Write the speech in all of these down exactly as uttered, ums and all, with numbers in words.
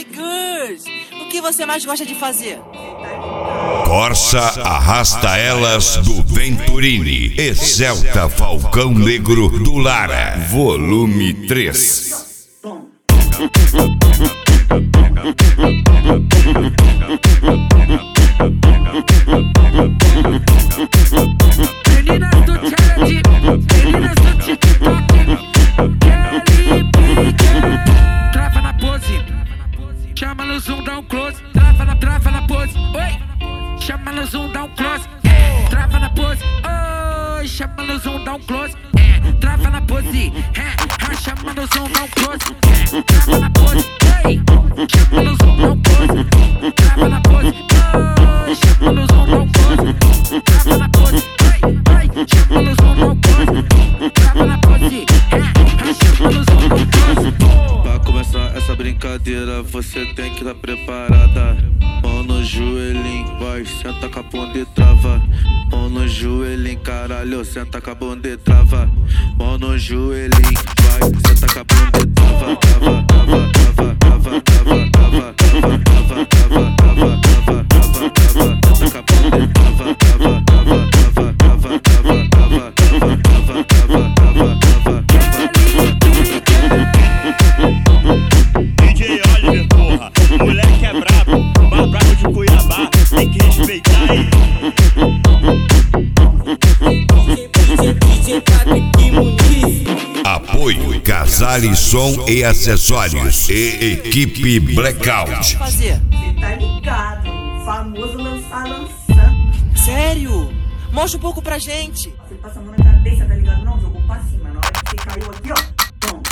Girls, o que você mais gosta de fazer? Corsa arrasta elas do Venturini e Celta Falcão Negro do Lara, volume três. Meninas do challenge, meninas do TikTok, Kelly Pique. Trava na pose, chama no zoom, dá um close. Trava na, trava na pose, oi. Chama no zoom, dá um close. É, trava na pose, oi. Chama no zoom, dá um close. É, trava na pose, é. Chama no zoom, dá um close. É, trava na pose, ei. Chama no zoom, dá um close. Trava na pose, oi. Chama no zoom, dá um close. Trava na pose, ai, ai. Chama no zoom, dá um close. Trava na pose, é. Chama no zoom, dá um close. Pra começar essa brincadeira, você tem que estar preparada. Mão no joelhinho, vai, senta com a bunda e trava. Mão no joelhinho, caralho, senta com a bunda e trava. Mão no joelhinho, vai, senta com a bunda e trava. Trava, trava, trava, trava, trava, trava, trava, trava, trava, trava, trava, trava, trava, senta com a bunda e trava, trava, trava, trava, trava, trava, trava, trava, trava, trava, trava, trava. D J Oliver, porra, moleque é brabo, mais brabo de Cuiabá, tem que respeitar aí. Apoio Casale Som e Acessórios e equipe Blackout. Fazer? Você tá ligado, o famoso lançar lançando. Sério? Mostra um pouco pra gente. Você passa a mão na cabeça, tá ligado? Não, jogou pra cima. Na hora que você caiu aqui, ó. Bom.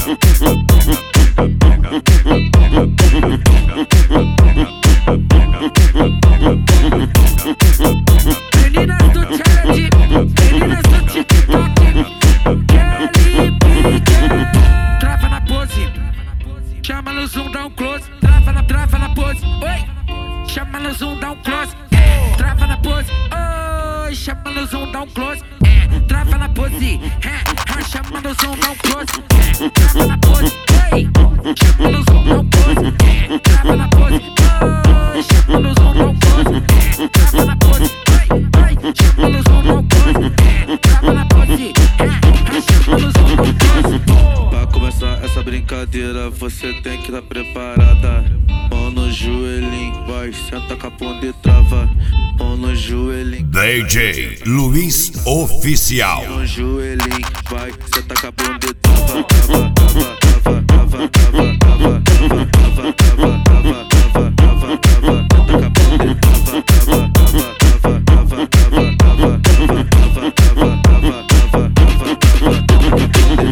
Meninas do challenge, meninas do TikTok, Kelly Pique. Trava na pose, chama no zoom, dá um close. Trava na, trava na pose, oi. Chama no zoom, dá um close. É, trava na pose, oi. Chama no zoom, dá um close. É, trava na pose, é. Chama no zoom, dá um close. É, trava na pose, oi. Chama no zoom, dá um close. É, trava na pose, oi. Chama no zoom, dá um close. É, trava na pose, oi, oi. Chama no zoom, dá um close. É, trava na pose, é. Chama no zoom, dá um close. Pra começar essa brincadeira, você tem que estar preparada. Mão no joelhinho, vai, senta com a bunda e trava. Mão no joelhinho, D J Luiz Oficial. mão no joelhinho, vai, senta com a bunda e trava. Trava, trava, trava, trava, trava, trava, trava, trava, trava, trava, trava, trava, trava, senta com a bunda e trava. Trava, trava, trava, trava, trava, trava, trava, trava, trava, trava, trava, trava, trava.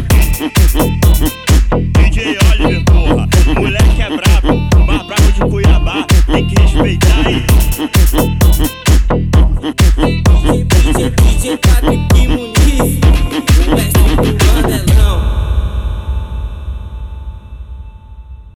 D J Oliver, porra, moleque é brabo, mais brabo de Cuiabá, tem que respeitar aí. D J, D J, D J,